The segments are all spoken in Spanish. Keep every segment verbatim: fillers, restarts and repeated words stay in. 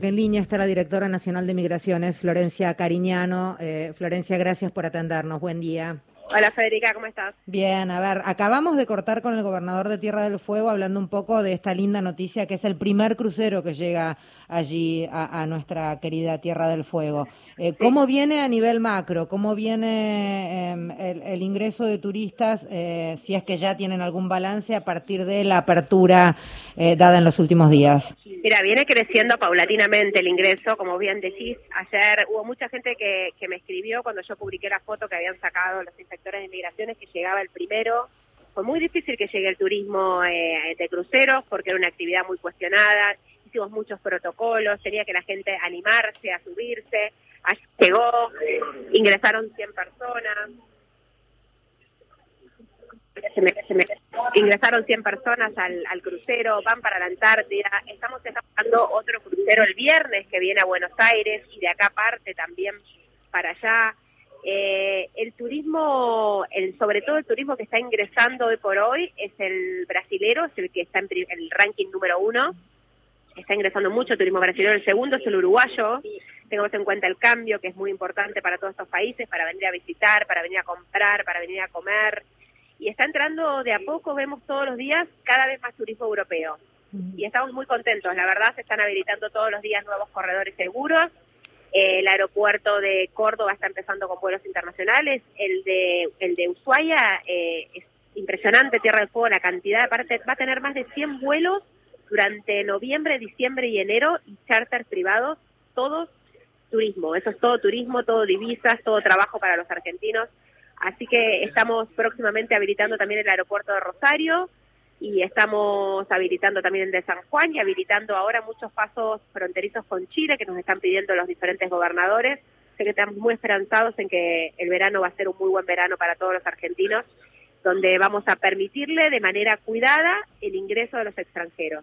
porque en línea está la directora nacional de Migraciones, Florencia Cariñano. Eh, Florencia, gracias por atendernos. Buen día. Hola Federica, ¿cómo estás? Bien, a ver, acabamos de cortar con el gobernador de Tierra del Fuego hablando un poco de esta linda noticia que es el primer crucero que llega allí a, a nuestra querida Tierra del Fuego. Eh, Sí. ¿Cómo viene a nivel macro? ¿Cómo viene eh, el, el ingreso de turistas, eh, si es que ya tienen algún balance a partir de la apertura eh, dada en los últimos días? Mira, viene creciendo paulatinamente el ingreso, como bien decís. Ayer hubo mucha gente que, que me escribió cuando yo publiqué la foto que habían sacado los inspectores de migraciones, que llegaba el primero. Fue muy difícil que llegue el turismo eh, de cruceros porque era una actividad muy cuestionada. Hicimos muchos protocolos, tenía que la gente animarse a subirse. Ayer llegó, ingresaron cien personas. Se me, se me, ingresaron cien personas al, al crucero, van para la Antártida. Estamos empezando otro crucero el viernes que viene a Buenos Aires y de acá parte también para allá. Eh, el turismo, el, sobre todo el turismo que está ingresando hoy por hoy es el brasilero, es el que está en el ranking número uno. Está ingresando mucho turismo brasilero. El segundo es el uruguayo. Tengamos en cuenta el cambio, que es muy importante para todos estos países, para venir a visitar, para venir a comprar, para venir a comer. Y está entrando de a poco, vemos todos los días, cada vez más turismo europeo. Y estamos muy contentos, la verdad, se están habilitando todos los días nuevos corredores seguros. Eh, el aeropuerto de Córdoba está empezando con vuelos internacionales. El de el de Ushuaia eh, es impresionante, Tierra del Fuego, la cantidad, aparte va a tener más de cien vuelos durante noviembre, diciembre y enero, y charters privados, todos turismo. Eso es todo turismo, todo divisas, todo trabajo para los argentinos. Así que estamos próximamente habilitando también el aeropuerto de Rosario y estamos habilitando también el de San Juan y habilitando ahora muchos pasos fronterizos con Chile que nos están pidiendo los diferentes gobernadores. Sé que estamos muy esperanzados en que el verano va a ser un muy buen verano para todos los argentinos, donde vamos a permitirle de manera cuidada el ingreso de los extranjeros.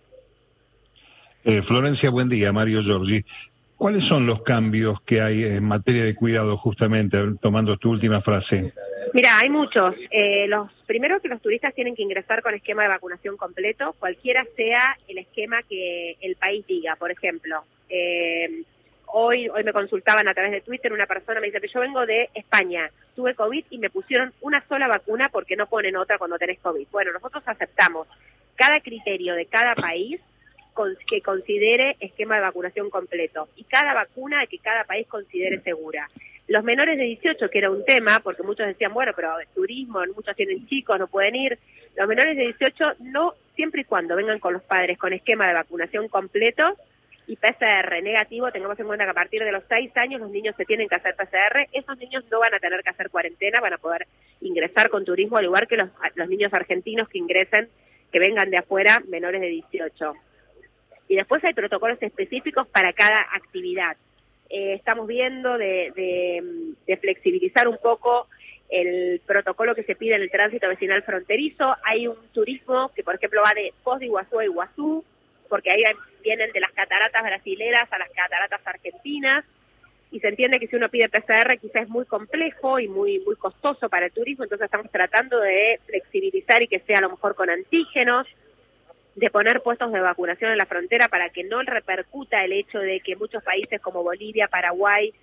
Eh, Florencia, buen día. Mario Giorgi. ¿Cuáles son los cambios que hay en materia de cuidado, justamente, tomando tu última frase? Mira, hay muchos. Eh, los primeros que los turistas tienen que ingresar con esquema de vacunación completo, cualquiera sea el esquema que el país diga. Por ejemplo, eh, hoy hoy me consultaban a través de Twitter, una persona me dice que yo vengo de España, tuve COVID y me pusieron una sola vacuna porque no ponen otra cuando tenés COVID. Bueno, nosotros aceptamos cada criterio de cada país que considere esquema de vacunación completo y cada vacuna que cada país considere segura. Los menores de dieciocho, que era un tema, porque muchos decían, bueno, pero el turismo, muchos tienen chicos, no pueden ir. Los menores de dieciocho no, siempre y cuando vengan con los padres con esquema de vacunación completo y P C R negativo. Tengamos en cuenta que a partir de los seis años los niños se tienen que hacer P C R. Esos niños no van a tener que hacer cuarentena, van a poder ingresar con turismo, al igual que los, los niños argentinos que ingresen, que vengan de afuera, menores de dieciocho. Y después hay protocolos específicos para cada actividad. Eh, estamos viendo de, de, de flexibilizar un poco el protocolo que se pide en el tránsito vecinal fronterizo. Hay un turismo que, por ejemplo, va de Foz de Iguazú a Iguazú, porque ahí vienen de las cataratas brasileras a las cataratas argentinas, y se entiende que si uno pide P C R quizás es muy complejo y muy, muy costoso para el turismo, entonces estamos tratando de flexibilizar y que sea a lo mejor con antígenos, de poner puestos de vacunación en la frontera para que no repercuta el hecho de que muchos países como Bolivia, Paraguay,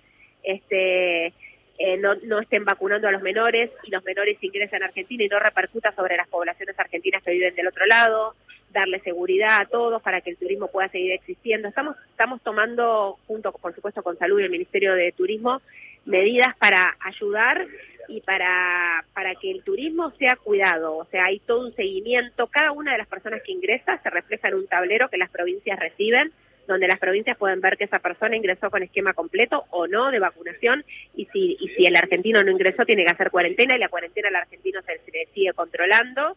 este, eh, no, no estén vacunando a los menores y los menores ingresen a Argentina y no repercuta sobre las poblaciones argentinas que viven del otro lado, darle seguridad a todos para que el turismo pueda seguir existiendo. Estamos, estamos tomando, junto por supuesto con Salud y el Ministerio de Turismo, medidas para ayudar y para para que el turismo sea cuidado. O sea, hay todo un seguimiento. Cada una de las personas que ingresa se refleja en un tablero que las provincias reciben, donde las provincias pueden ver que esa persona ingresó con esquema completo o no de vacunación, y si y si el argentino no ingresó tiene que hacer cuarentena, y la cuarentena al argentino se, se le sigue controlando.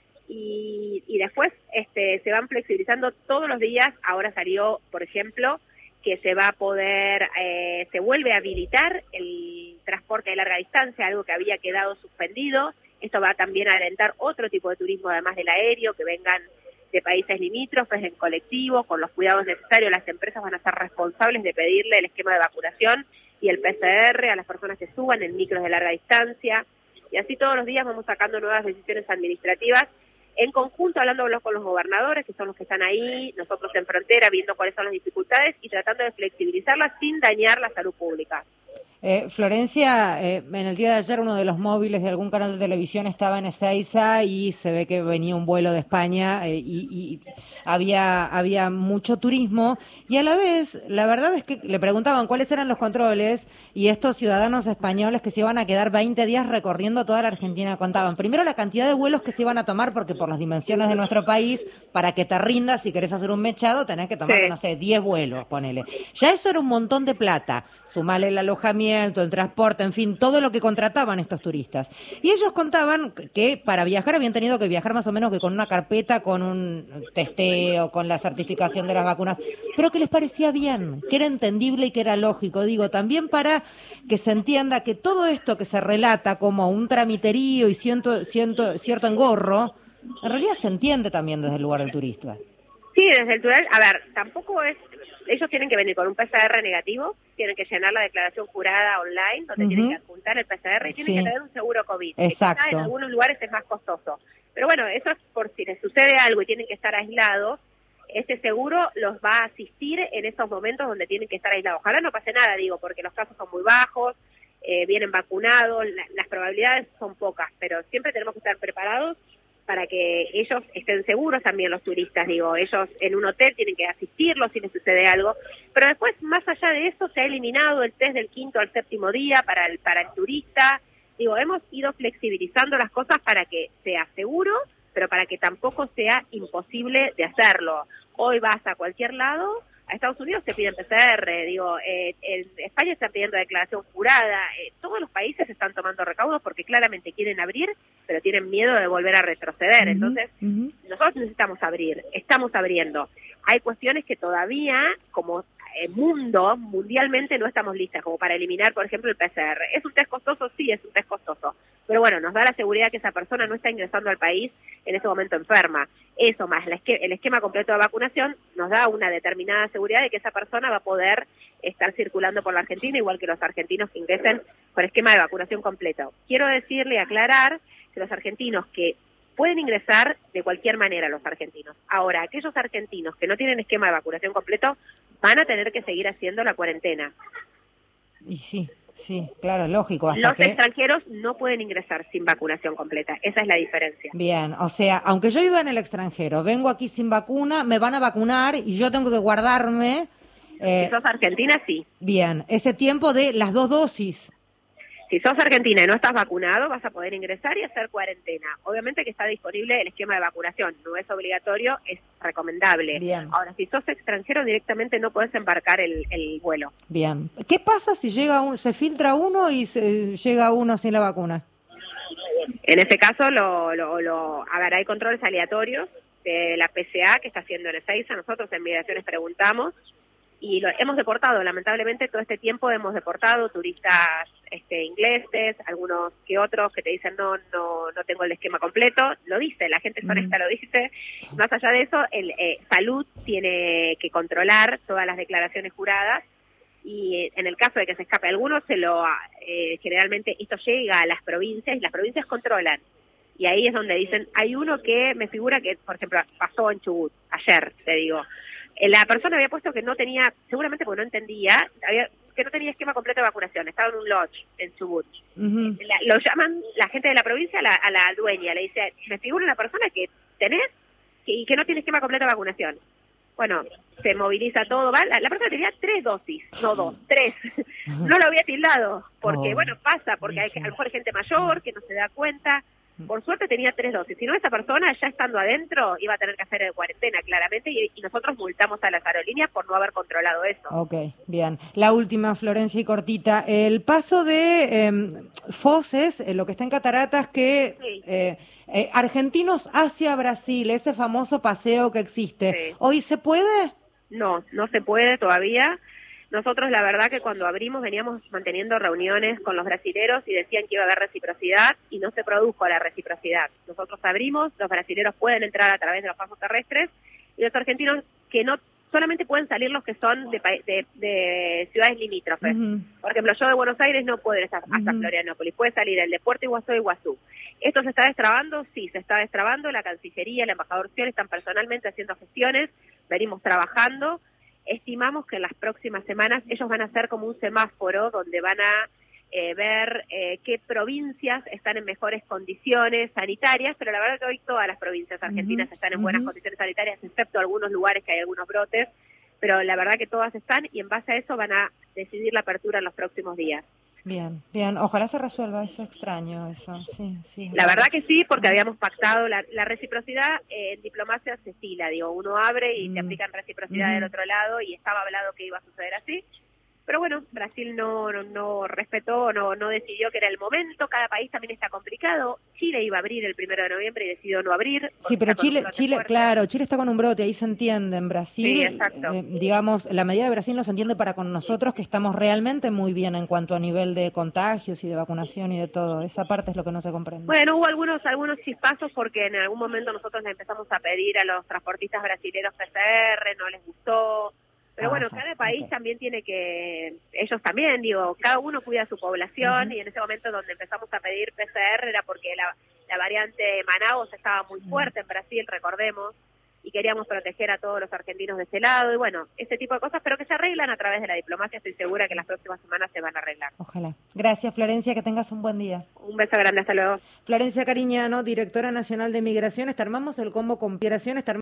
Y, y después este se van flexibilizando todos los días. Ahora salió, por ejemplo, que se va a poder, eh, se vuelve a habilitar el transporte de larga distancia, algo que había quedado suspendido. Esto va también a alentar otro tipo de turismo, además del aéreo, que vengan de países limítrofes, en colectivo, con los cuidados necesarios. Las empresas van a ser responsables de pedirle el esquema de vacunación y el P C R a las personas que suban en micros de larga distancia. Y así todos los días vamos sacando nuevas decisiones administrativas en conjunto hablando con los gobernadores, que son los que están ahí, nosotros en frontera, viendo cuáles son las dificultades y tratando de flexibilizarlas sin dañar la salud pública. Eh, Florencia, eh, en el día de ayer uno de los móviles de algún canal de televisión estaba en Ezeiza y se ve que venía un vuelo de España eh, y, y había, había mucho turismo y a la vez, la verdad es que le preguntaban cuáles eran los controles y estos ciudadanos españoles que se iban a quedar veinte días recorriendo toda la Argentina contaban. Primero la cantidad de vuelos que se iban a tomar, porque por las dimensiones de nuestro país, para que te rindas, si querés hacer un mechado, tenés que tomar, sí. no sé, diez vuelos, ponele. Ya eso era un montón de plata, sumale el alojamiento, el transporte, en fin, todo lo que contrataban estos turistas. Y ellos contaban que para viajar habían tenido que viajar más o menos que con una carpeta, con un testeo, con la certificación de las vacunas, pero que les parecía bien, que era entendible y que era lógico. Digo, también para que se entienda que todo esto que se relata como un tramiterío y ciento, ciento, cierto engorro, en realidad se entiende también desde el lugar del turista. Sí, desde el turista, a ver, tampoco es... Ellos tienen que venir con un P C R negativo, tienen que llenar la declaración jurada online, donde uh-huh. tienen que adjuntar el P C R y tienen sí. que tener un seguro COVID. Exacto. Que en algunos lugares es más costoso. Pero bueno, eso es por si les sucede algo y tienen que estar aislados, ese seguro los va a asistir en esos momentos donde tienen que estar aislados. Ojalá no pase nada, digo, porque los casos son muy bajos, eh, vienen vacunados, la, las probabilidades son pocas, pero siempre tenemos que estar preparados para que ellos estén seguros también, los turistas, digo, ellos en un hotel tienen que asistirlos si les sucede algo, pero después, más allá de eso, se ha eliminado el test del quinto al séptimo día para el, para el turista, digo, hemos ido flexibilizando las cosas para que sea seguro, pero para que tampoco sea imposible de hacerlo. Hoy vas a cualquier lado, a Estados Unidos te piden P C R, digo, eh, en España están pidiendo declaración jurada, eh, todos los países están tomando recaudos porque claramente quieren abrir, pero tienen miedo de volver a retroceder. Uh-huh, Entonces, uh-huh. nosotros necesitamos abrir, estamos abriendo. Hay cuestiones que todavía, como eh, mundo, mundialmente no estamos listas, como para eliminar, por ejemplo, el P C R. ¿Es un test costoso? Sí, es un test costoso. Pero bueno, nos da la seguridad que esa persona no está ingresando al país en ese momento enferma. Eso más el, esque- el esquema completo de vacunación nos da una determinada seguridad de que esa persona va a poder estar circulando por la Argentina, igual que los argentinos que ingresen con esquema de vacunación completo. Quiero decirle y aclarar que los argentinos que pueden ingresar de cualquier manera, los argentinos. Ahora, aquellos argentinos que no tienen esquema de vacunación completo van a tener que seguir haciendo la cuarentena. Y sí. Sí, claro, lógico. Hasta Los que... extranjeros no pueden ingresar sin vacunación completa, esa es la diferencia. Bien, o sea, aunque yo viva en el extranjero, vengo aquí sin vacuna, me van a vacunar y yo tengo que guardarme... Eh... Si sos argentina, sí. Bien, ese tiempo de las dos dosis. Si sos argentina y no estás vacunado, vas a poder ingresar y hacer cuarentena. Obviamente que está disponible el esquema de vacunación, no es obligatorio, es recomendable. Bien. Ahora, si sos extranjero, directamente no podés embarcar el, el vuelo. Bien. ¿Qué pasa si llega un, se filtra uno y se, llega uno sin la vacuna? En este caso, lo, lo, lo, a ver, hay controles aleatorios de la P C A que está haciendo en Ezeiza. Nosotros en Migraciones preguntamos y lo hemos deportado. Lamentablemente, todo este tiempo hemos deportado turistas este, ingleses, algunos que otros que te dicen no, no, no tengo el esquema completo. Lo dice, la gente honesta lo dice. Más allá de eso, el eh, Salud tiene que controlar todas las declaraciones juradas y en el caso de que se escape alguno, se lo eh, generalmente esto llega a las provincias y las provincias controlan. Y ahí es donde dicen, hay uno que me figura que, por ejemplo, pasó en Chubut, ayer, te digo. La persona había puesto que no tenía, seguramente porque no entendía, había, que no tenía esquema completo de vacunación, estaba en un lodge en Chubut. Uh-huh. La, lo llaman la gente de la provincia a la, a la dueña, le dice, me figura una persona que tenés que, y que no tiene esquema completo de vacunación. Bueno, se moviliza todo, ¿va? La, la persona tenía tres dosis, no dos, tres. No lo había tildado, porque, oh, bueno, pasa, porque hay, a lo mejor hay gente mayor que no se da cuenta. Por suerte tenía tres dosis, si no esa persona ya estando adentro iba a tener que hacer cuarentena claramente y, y nosotros multamos a las aerolíneas por no haber controlado eso. Ok, bien. La última, Florencia, y cortita, el paso de eh, Foses, eh, lo que está en Cataratas, que sí. eh, eh, argentinos hacia Brasil, ese famoso paseo que existe, sí. ¿Hoy se puede? No, no se puede todavía. Nosotros la verdad que cuando abrimos veníamos manteniendo reuniones con los brasileros y decían que iba a haber reciprocidad y no se produjo la reciprocidad. Nosotros abrimos, los brasileros pueden entrar a través de los pasos terrestres y los argentinos que no solamente pueden salir los que son de, de, de ciudades limítrofes. Uh-huh. Por ejemplo, yo de Buenos Aires no puedo ir hasta, uh-huh. hasta Florianópolis, puede salir el de Puerto Iguazú y Iguazú. ¿Esto se está destrabando? Sí, se está destrabando. La Cancillería, el embajador Scioli están personalmente haciendo gestiones, venimos trabajando. Estimamos que en las próximas semanas ellos van a hacer como un semáforo donde van a eh, ver eh, qué provincias están en mejores condiciones sanitarias, pero la verdad que hoy todas las provincias argentinas uh-huh. están en buenas uh-huh. condiciones sanitarias, excepto algunos lugares que hay algunos brotes, pero la verdad que todas están y en base a eso van a decidir la apertura en los próximos días. Bien, bien, ojalá se resuelva, es extraño eso, sí, sí. La verdad que sí, porque habíamos pactado la, la reciprocidad, eh, en diplomacia se estila, digo, uno abre y mm. te aplican reciprocidad mm. del otro lado y estaba hablado que iba a suceder así, pero bueno, Brasil no, no, no respetó, no, no decidió que era el momento, cada país también está complicado, Chile iba a abrir el primero de noviembre y decidió no abrir. Sí, pero Chile, Chile claro, Chile está con un brote, ahí se entiende, en Brasil, sí, exacto. Eh, digamos, la medida de Brasil no se entiende para con nosotros, que estamos realmente muy bien en cuanto a nivel de contagios y de vacunación y de todo, esa parte es lo que no se comprende. Bueno, hubo algunos, algunos chispazos porque en algún momento nosotros le empezamos a pedir a los transportistas brasileños P C R, no les gustó. Pero bueno, Ajá, cada país okay. también tiene que, ellos también, digo, cada uno cuida a su población uh-huh. y en ese momento donde empezamos a pedir P C R era porque la, la variante Manaus estaba muy fuerte uh-huh. en Brasil, recordemos, y queríamos proteger a todos los argentinos de ese lado, y bueno, ese tipo de cosas, pero que se arreglan a través de la diplomacia, estoy segura que las próximas semanas se van a arreglar. Ojalá. Gracias, Florencia, que tengas un buen día. Un beso grande, hasta luego. Florencia Cariñano, directora nacional de Migraciones, te armamos el combo con migraciones,